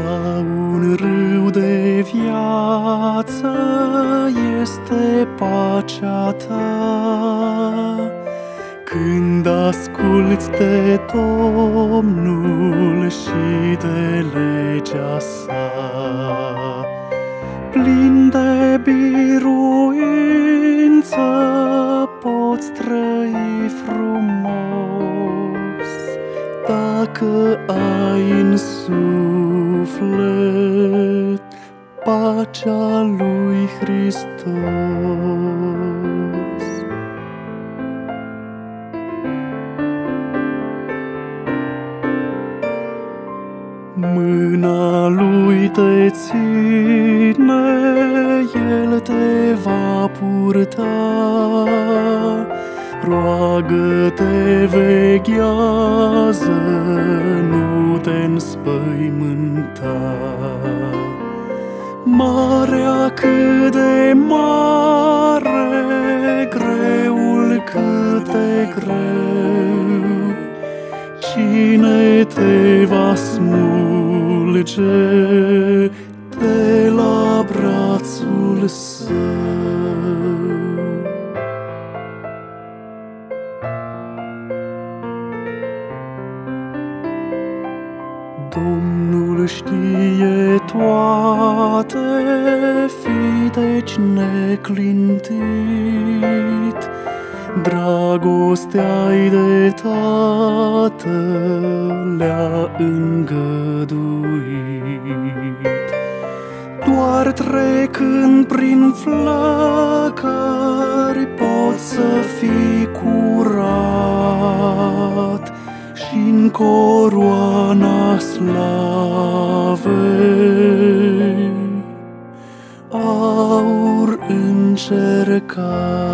Ca un râu de viață este pacea ta, când asculți de Domnul și de legea sa. Plin de biruință poți trăi frumos, dacă ai în suflet pacea lui Hristos. Mâna lui te ține, el te va purta, roagă-te, veghează, nu te înspăimânta. Marea cât de mare, greul cât de greu, cine te va smulge de la brațul său? Domnul știe toate, fii deci neclintit, dragostea-i de Tată le-a îngăduit. Doar trecând prin flăcări poți să fii curat, și-n coroana slavei aur încercat.